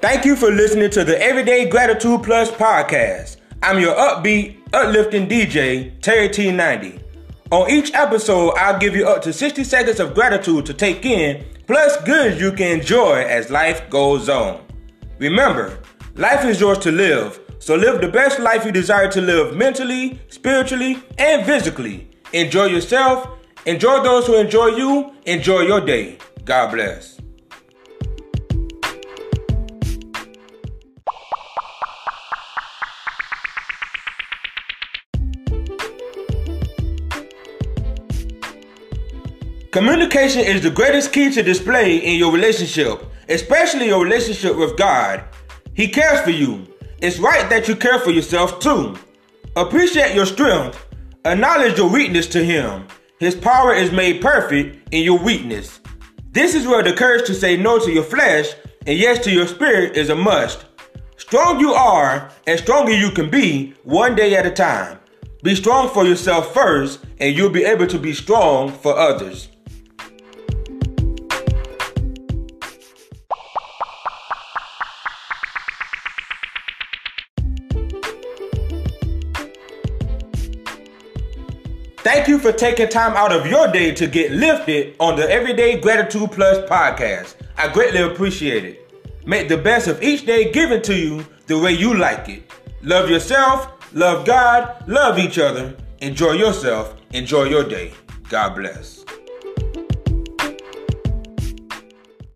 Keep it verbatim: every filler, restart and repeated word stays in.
Thank you for listening to the Everyday Gratitude Plus podcast. I'm your upbeat, uplifting D J, Terry T ninety. On each episode, I'll give you up to sixty seconds of gratitude to take in, plus goods you can enjoy as life goes on. Remember, life is yours to live, so live the best life you desire to live mentally, spiritually, and physically. Enjoy yourself, enjoy those who enjoy you, enjoy your day. God bless. Communication is the greatest key to display in your relationship, especially your relationship with God. He cares for you. It's right that you care for yourself too. Appreciate your strength. Acknowledge your weakness to Him. His power is made perfect in your weakness. This is where the courage to say no to your flesh and yes to your spirit is a must. Strong you are, and stronger you can be, one day at a time. Be strong for yourself first, and you'll be able to be strong for others. Thank you for taking time out of your day to get lifted on the Everyday Gratitude Plus podcast. I greatly appreciate it. Make the best of each day given to you the way you like it. Love yourself, love God, love each other. Enjoy yourself, enjoy your day. God bless.